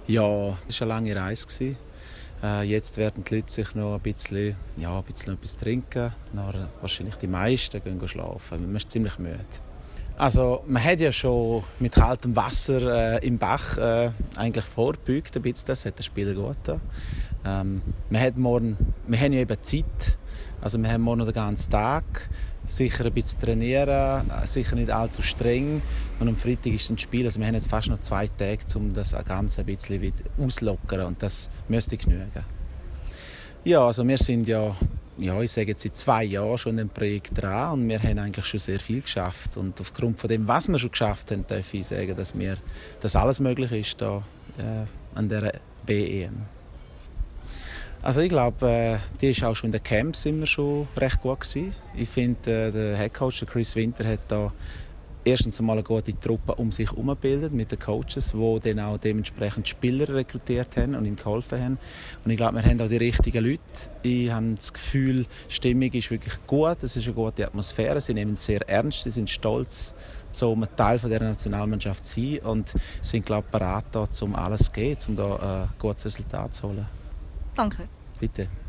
Ja, es war eine lange Reise. Jetzt werden die Leute sich noch ein bisschen etwas trinken. Dann wahrscheinlich die meisten gehen schlafen. Man ist ziemlich müde. Also, man hat ja schon mit kaltem Wasser im Bach eigentlich vorgebeugt. Das hat der Spieler gut getan. Wir haben ja eben Zeit. Also wir haben morgen noch den ganzen Tag. Sicher ein bisschen trainieren, sicher nicht allzu streng. Und am Freitag ist ein Spiel. Also wir haben jetzt fast noch 2 Tage, um das Ganze ein bisschen wieder auszulockern. Und das müsste genügen. Ja, also wir sind ich sage jetzt seit 2 Jahren schon in dem Projekt dran und wir haben eigentlich schon sehr viel geschafft. Und aufgrund von dem, was wir schon geschafft haben, darf ich sagen, dass alles möglich ist da an der BEM. Also ich glaube, die ist auch schon in den Camps immer schon recht gut gewesen. Ich finde, der Headcoach Chris Winter hat da erstens einmal eine gute Truppe um sich herum gebildet mit den Coaches, die dann auch dementsprechend Spieler rekrutiert haben und ihm geholfen haben. Und ich glaube, wir haben auch die richtigen Leute. Ich habe das Gefühl, die Stimmung ist wirklich gut, es ist eine gute Atmosphäre, sie nehmen es sehr ernst, sie sind stolz, um ein Teil der Nationalmannschaft zu sein und sind, glaube ich, bereit, um alles zu geben, um da ein gutes Resultat zu holen. Danke. Bitte.